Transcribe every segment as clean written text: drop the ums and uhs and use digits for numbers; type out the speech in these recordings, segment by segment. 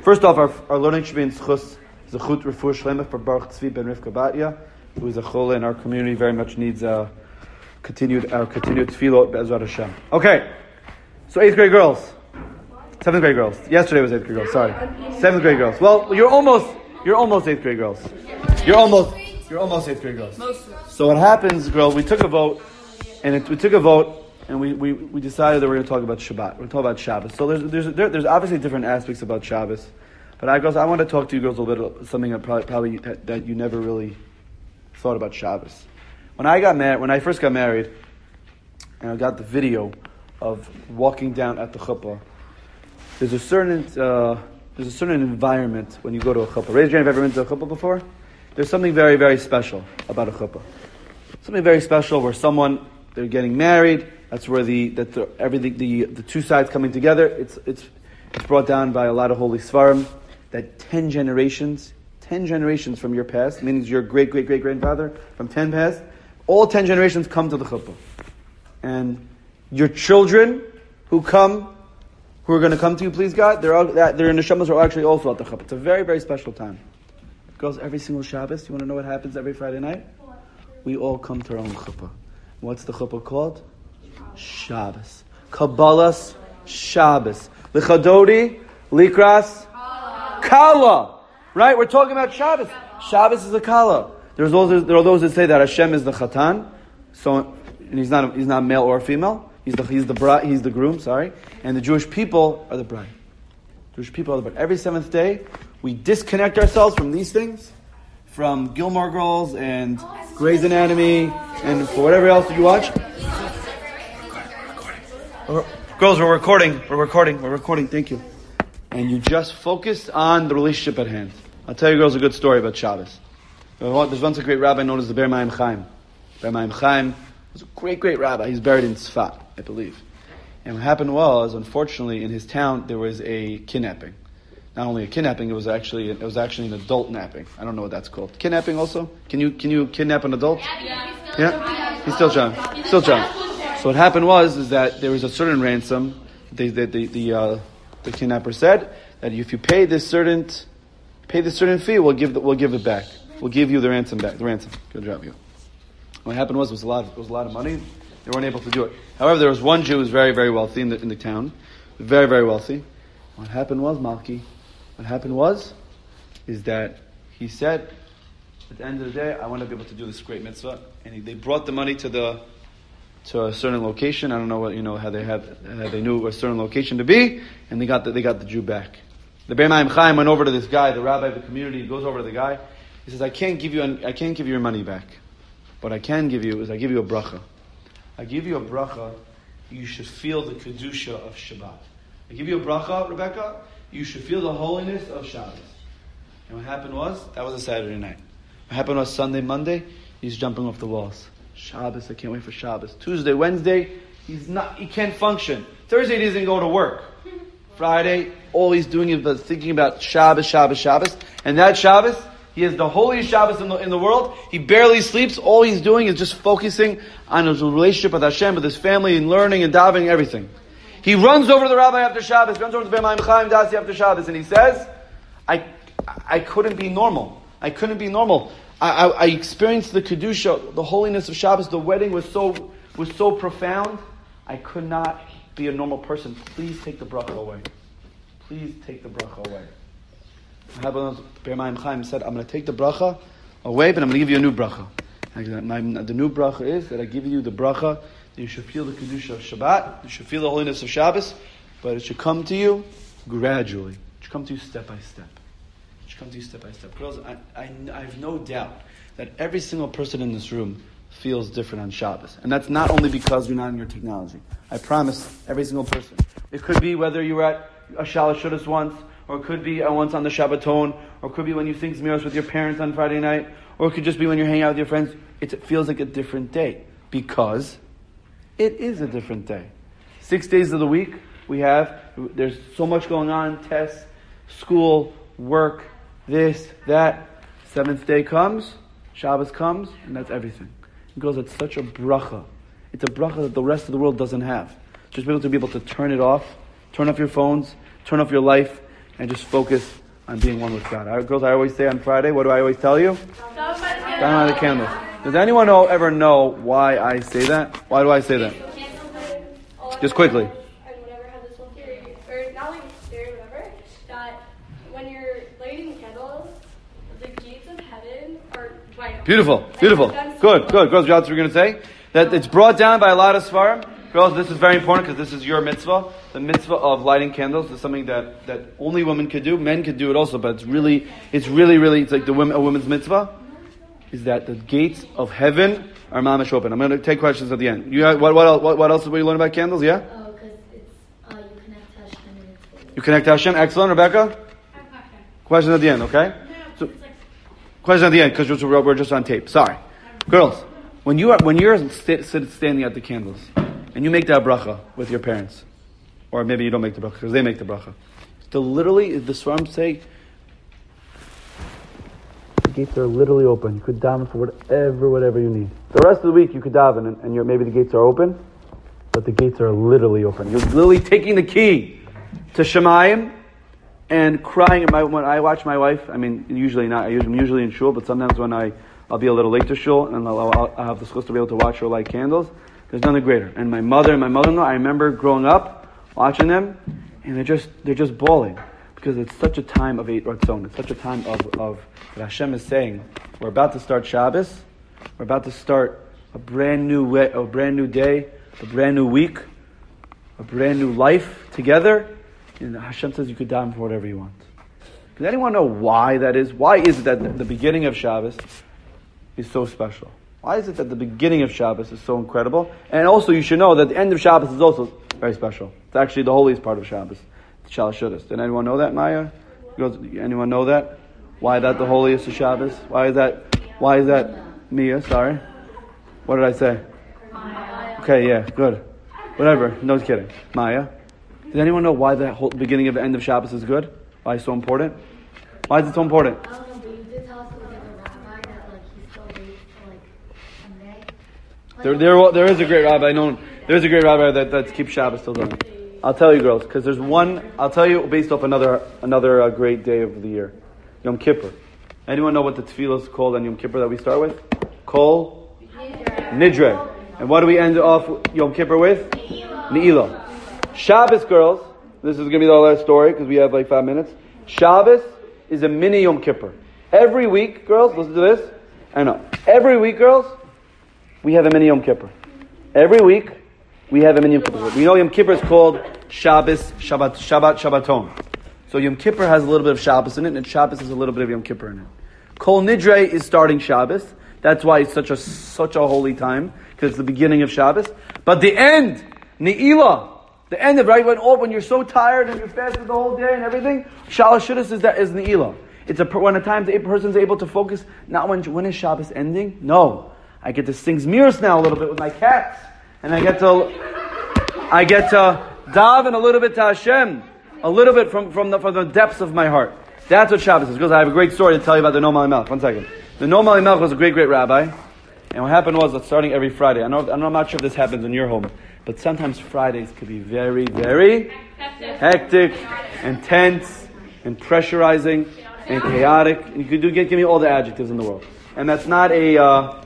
First off, our learning should be in Zchus, Zechut Refuah Shlema for Baruch Tzvi ben Rivka Batya, who is a chole in our community, very much needs continued tefillot Be'ezrat Hashem. Okay, so 8th grade girls. 7th grade girls. Yesterday was 8th grade girls, sorry. 7th grade girls. Well, you're almost 8th grade girls. You're almost 8th grade girls. So what happens, girl, we took a vote, and we decided that we're going to talk about Shabbat. We're going to talk about Shabbos. So there's obviously different aspects about Shabbos. But I want to talk to you girls a little bit, something that probably that you never really thought about Shabbos. When I first got married, and I got the video of walking down at the chuppah, there's a certain environment when you go to a chuppah. Raise your hand if you've ever been to a chuppah before. There's something very, very special about a chuppah. Something very special where they're getting married. That's where the two sides coming together. It's brought down by a lot of holy svarim that 10 generations from your past, meaning your great grandfather from 10 past, all 10 generations come to the chuppah, and your children who are going to come to you, please God, they're in the Neshamas are actually also at the chuppah. It's a very, very special time. Girls, every single Shabbos, you want to know what happens every Friday night? We all come to our own chuppah. What's the chuppah called? Shabbos. Kabbalas Shabbos. L'chadodi, Likras, Kala. Right? We're talking about Shabbos. Shabbos is a Kala. There are those that say that Hashem is the Chatan, and he's not male or female. He's the bride. He's the groom. Sorry, and the Jewish people are the bride. Jewish people are the bride. Every seventh day, we disconnect ourselves from these things, from Gilmore Girls and Grey's Anatomy, and for whatever else you watch. Girls, we're recording. Thank you. And you just focus on the relationship at hand. I'll tell you girls a good story about Shabbos. There's once a great rabbi known as the Ber Maim Chaim. Ber Maim Chaim was a great rabbi. He's buried in Tzfat, I believe. And what happened was, unfortunately, in his town, there was a kidnapping. Not only a kidnapping, it was actually an adult napping. I don't know what that's called. Kidnapping also? Can you kidnap an adult? Yeah? He's still trying. So what happened was that there was a certain ransom. The kidnapper said that if you pay this certain fee, we'll give it back. We'll give you the ransom back. The ransom. Good job, you. What happened was it was a lot of money. They weren't able to do it. However, there was one Jew who was very, very wealthy in the town, very, very wealthy. What happened was, Malki, is that he said, at the end of the day, I want to be able to do this great mitzvah, and they brought the money to a certain location. I don't know how they knew a certain location to be, and they got the Jew back. The Ber Maim Chaim went over to this guy, the rabbi of the community. He goes over to the guy. He says, I can't give you your money back. What I can give you is I give you a bracha. I give you a bracha. You should feel the kedusha of Shabbat. I give you a bracha, Rebecca. You should feel the holiness of Shabbos. And what happened was that was a Saturday night. What happened was Sunday, Monday, he's jumping off the walls. Shabbos, I can't wait for Shabbos. Tuesday, Wednesday, he can't function. Thursday, he doesn't go to work. Friday, all he's doing is thinking about Shabbos. And that Shabbos, he has the holiest Shabbos in the world. He barely sleeps. All he's doing is just focusing on his relationship with Hashem, with his family, and learning and davening, everything. He runs over to the rabbi after Shabbos, runs over to the Ber Maim Chaim Dasi after Shabbos, and he says, I couldn't be normal. I experienced the Kedusha, the holiness of Shabbos. The wedding was so profound. I could not be a normal person. Please take the bracha away. Ber Maim Chaim said, I'm going to take the bracha away, but I'm going to give you a new bracha. The new bracha is that I give you the bracha. You should feel the Kedusha of Shabbat. You should feel the holiness of Shabbos. But it should come to you gradually. It should come to you step by step. Girls, I have no doubt that every single person in this room feels different on Shabbos. And that's not only because you're not in your technology. I promise, every single person. It could be whether you were at a Shalosh Shudas once, or it could be once on the Shabbaton, or it could be when you sing Zmiros with your parents on Friday night, or it could just be when you're hanging out with your friends. It feels like a different day. Because it is a different day. 6 days of the week, there's so much going on, tests, school, work, this, that. 7th day comes, Shabbos comes, and that's everything. It goes, it's such a bracha. It's a bracha that the rest of the world doesn't have. Just be able to turn it off, turn off your phones, turn off your life, and just focus on being one with God. Girls, I always say on Friday, what do I always tell you? Down by the candles. Does anyone ever know why I say that? Why do I say that? Just quickly. And whatever had this one theory, or not like theory, whatever, that when you're lighting candles, the gates of heaven are wide open. Beautiful. Good. Girls, you know what we're going to say? That it's brought down by a lot of Sfarim. Girls, this is very important because this is your mitzvah. The mitzvah of lighting candles is something that only women could do. Men could do it also, but it's really, it's like a women's mitzvah. Is that the gates of heaven are mamish open. I'm going to take questions at the end. You have, what else will you learn about candles? Yeah? Oh, because it's, you connect to Hashem and it's You connect to Hashem. Excellent. Rebecca? Question at the end, okay? So, question at the end, because we're just on tape. Sorry. Girls, when you're standing at the candles, and you make that bracha with your parents, or maybe you don't make the bracha, because they make the bracha. Literally, the Swarm say, the gates are literally open. You could daven for whatever you need. The rest of the week you could daven, and maybe the gates are open, but the gates are literally open. You're literally taking the key to Shemayim and crying. When I watch my wife, usually not. I'm usually in shul, but sometimes when I'll be a little late to shul, and I'll have the chus to be able to watch her light candles. There's nothing greater. And my mother and my mother-in-law, I remember growing up, watching them, and they're just bawling. Because it's such a time of Eit Ratzon. It's such a time of that Hashem is saying, we're about to start Shabbos. We're about to start a brand new day, a brand new week, a brand new life together. And Hashem says you could daven for whatever you want. Does anyone know why that is? Why is it that the beginning of Shabbos is so special? Why is it that the beginning of Shabbos is so incredible? And also, you should know that the end of Shabbos is also very special. It's actually the holiest part of Shabbos. It's Shalosh Shudas. Did anyone know that, Maya? Anyone know that? Why that the holiest of Shabbos? Why is that? Mia, sorry. What did I say? Okay, yeah, good. Whatever, no kidding. Maya. Does anyone know why the whole beginning of the end of Shabbos is good? Why it's so important? Why is it so important? I don't know, but you did tell us it was like a rabbi that he still waits till Sunday. There is a great rabbi known. There's a great rabbi that keeps Shabbos till then. I'll tell you, girls, because there's one. I'll tell you based off another great day of the year, Yom Kippur. Anyone know what the tefillah is called on Yom Kippur that we start with? Kol Nidre. And what do we end off Yom Kippur with? Ne'ilah. Shabbos, girls. This is going to be the last story because we have like 5 minutes. Shabbos is a mini Yom Kippur. Every week, girls, listen to this. I know. Every week, girls, we have a mini Yom Kippur. Every week, we have a mini Yom Kippur. We know Yom Kippur is called Shabbos, Shabbaton. So Yom Kippur has a little bit of Shabbos in it, and Shabbos has a little bit of Yom Kippur in it. Kol Nidre is starting Shabbos. That's why it's such a holy time, because it's the beginning of Shabbos. But the end, Ne'ilah, the end of, right, when you're so tired and you're fasted the whole day and everything, Shalosh Shudas is Ne'ilah. It's when a time the person's able to focus, not when is Shabbos ending? No. I get to sing Zmiros now a little bit with my cats. And I get to daven a little bit to Hashem. A little bit from the depths of my heart. That's what Shabbos is. Because I have a great story to tell you about the Noam Elimelech. 1 second. The Noam Elimelech was a great rabbi. And what happened was that starting every Friday, I'm not sure if this happens in your home, but sometimes Fridays could be very, very hectic and tense and pressurizing and chaotic. And you could give me all the adjectives in the world. And that's not a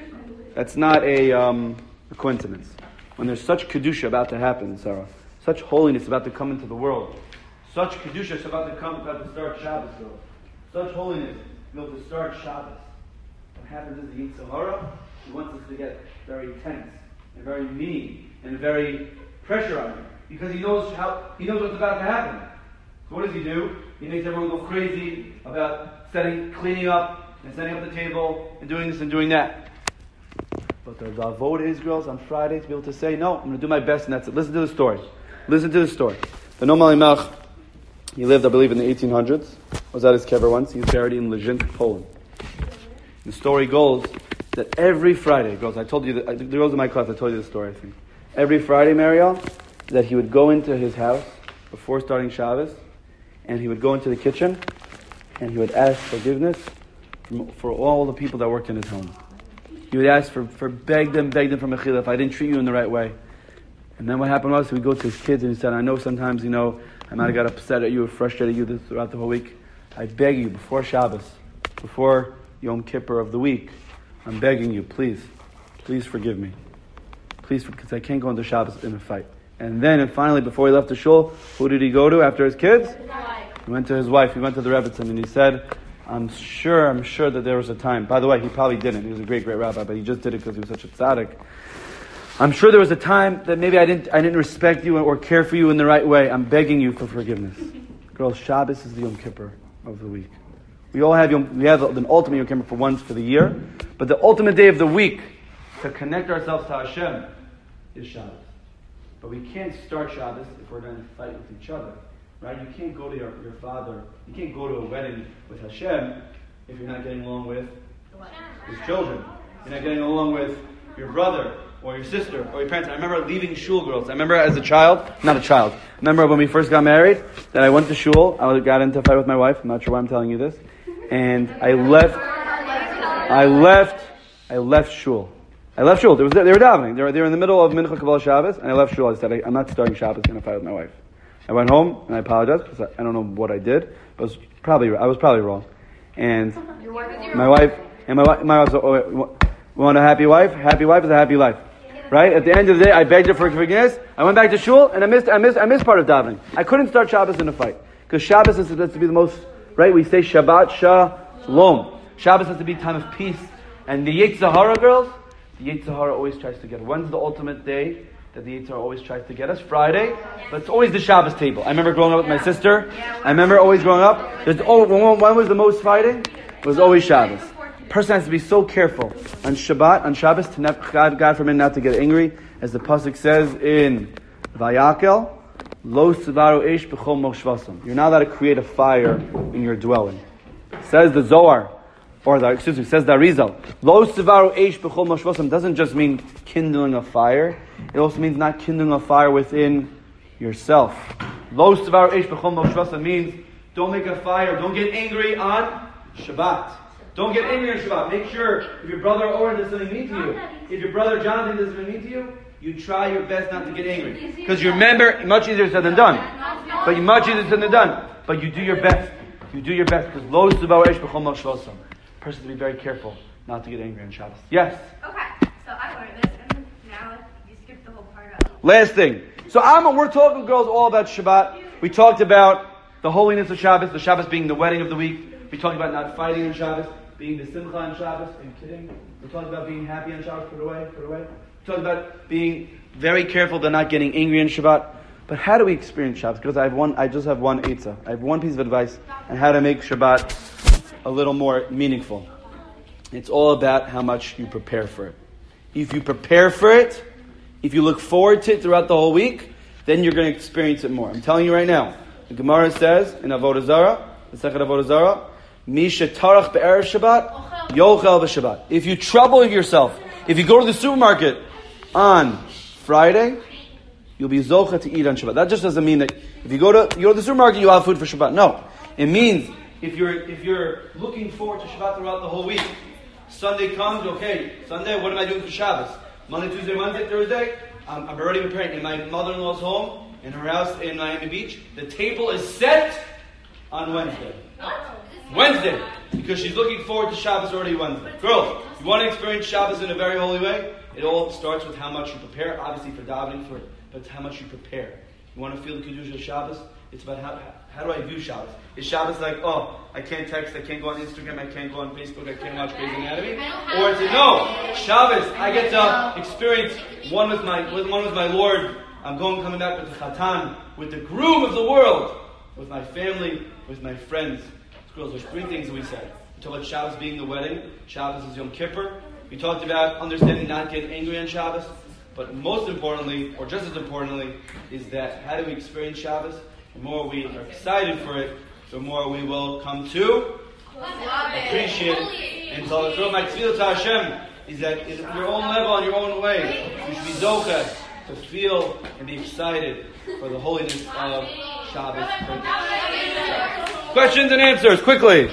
coincidence. When there's such kedusha about to happen, Sarah, such holiness about to come into the world, such kedusha is about to start Shabbos, girl. Such holiness about to start Shabbos. What happens is the Yetzer Hara, he wants us to get very tense and very mean and very pressurizing because he knows what's about to happen. So what does he do? He makes everyone go crazy about cleaning up and setting up the table and doing this and doing that. But the avoda is, girls, on Friday to be able to say, no, I'm going to do my best and that's it. Listen to the story. The Noam Elimelech, he lived, I believe, in the 1800s. Was at his kever once. He's buried in Leszczynsk, Poland. The story goes that every Friday, girls, I told you that, the girls in my class, I told you this story, I think. Every Friday, Mariel, that he would go into his house before starting Shabbos, and he would go into the kitchen, and he would ask forgiveness for all the people that worked in his home. He would ask beg them for mechila if I didn't treat you in the right way. And then what happened was he would go to his kids and he said, I know sometimes, I might have got upset at you or frustrated you throughout the whole week. I beg you, before Shabbos, before Yom Kippur of the week, I'm begging you, please forgive me. Please, because I can't go into Shabbos in a fight. And then, and finally, before he left the shul, who did he go to after his kids? He went to his wife. He went to the Rebbetzin, and he said, I'm sure that there was a time. By the way, he probably didn't. He was a great rabbi, but he just did it because he was such a tzaddik. I'm sure there was a time that maybe I didn't respect you or care for you in the right way. I'm begging you for forgiveness. Girls, Shabbos is the Yom Kippur of the week. We have an ultimate Yom Kippur for once for the year, but the ultimate day of the week to connect ourselves to Hashem is Shabbos. But we can't start Shabbos if we're going to fight with each other. Right? You can't go to your father, you can't go to a wedding with Hashem if you're not getting along with his children. You're not getting along with your brother or your sister or your parents. I remember leaving shul, girls. I remember as I remember when we first got married that I went to shul. I got into a fight with my wife. I'm not sure why I'm telling you this. And I left shul. They were davening. They were in the middle of Mincha Kabbalah Shabbos, and I left shul. I said, I'm not starting Shabbos in a fight with my wife. I went home and I apologized because I don't know what I did, but I was probably wrong. And my wife said, we want a happy wife? Happy wife is a happy life. Right? At the end of the day, I begged her for forgiveness. I went back to shul and I missed part of davening. I couldn't start Shabbos in a fight. Because Shabbos is supposed to be the most, right? We say Shabbat Shalom. Shabbos has to be a time of peace. And the Yetzer Hara, girls, the Yetzer Hara always tries to get. When's the ultimate day that the Yetzer Hara always tries to get us? Friday. But it's always the Shabbos table. I remember growing up with my sister. I remember always growing up. When was the most fighting? It was always Shabbos. Person has to be so careful on Shabbos, to God forbid not to get angry, as the pasuk says in Vayakel, Lo Sivaru Eish B'chol Moshvasam. You're not allowed to create a fire in your dwelling. Says the Zohar, says the Arizal. Lo Sivaru Eish B'chol Moshvasam doesn't just mean kindling a fire. It also means not kindling a fire within yourself. Lo Sivaru Eish B'chol Moshvasam means don't make a fire, don't get angry on Shabbat. Don't get angry on Shabbat. Make sure if your brother Oren does something mean to you, if your brother Jonathan does something mean to you, you try your best not to get angry. Because you remember, much easier said than done. But you do your best. You do your best. Because lo suvaru eish b'chol moshvosam. Person to be very careful not to get angry on Shabbos. Yes? Okay, so I learned this, and now you skipped the whole part out. Last thing. So we're talking, girls, all about Shabbat. We talked about the holiness of Shabbos, the Shabbos being the wedding of the week. We talked about not fighting on Shabbos, being the simcha on Shabbos. Are you kidding? We talked about being happy on Shabbos. Put it away. We talked about being very careful to not getting angry on Shabbat. But how do we experience Shabbos? Because I just have one eitzah. I have one piece of advice on how to make Shabbat a little more meaningful. It's all about how much you prepare for it. If you prepare for it, if you look forward to it throughout the whole week, then you're going to experience it more. I'm telling you right now. The Gemara says in Avodah Zarah, the Sechet Avodah Zarah, Misha tarach be'erev Shabbat, yochel b'Shabbat. If you trouble yourself, if you go to the supermarket on Friday, you'll be zocha to eat on Shabbat. That just doesn't mean that if you go to the supermarket, you'll have food for Shabbat. No. It means if you're looking forward to Shabbat throughout the whole week, Sunday comes, okay, Sunday, what am I doing for Shabbos? Monday, Tuesday, Wednesday, Thursday, I'm already preparing. In my mother-in-law's home, in her house in Miami Beach, the table is set on Wednesday. Wednesday, because she's looking forward to Shabbos already Wednesday. Girls, you want to experience Shabbos in a very holy way? It all starts with how much you prepare, obviously for davening, but how much you prepare. You want to feel the Kedusha of Shabbos? It's about how do I view Shabbos? Is Shabbos like, oh, I can't text, I can't go on Instagram, I can't go on Facebook, I can't watch Grey's Anatomy? Or is it, no, Shabbos, I get to experience one with my Lord. I'm coming back with the Chatan, with the groom of the world, with my family, with my friends. Girls, there's three things that we said. We talked about Shabbos being the wedding. Shabbos is Yom Kippur. We talked about understanding not getting angry on Shabbos. But most importantly, or just as importantly, is that how do we experience Shabbos? The more we are excited for it, the more we will come to appreciate it. And so my tefillah to Hashem is that in your own level, in your own way, you should be zocheh to feel and be excited for the holiness of Shabbos. Questions and answers, quickly.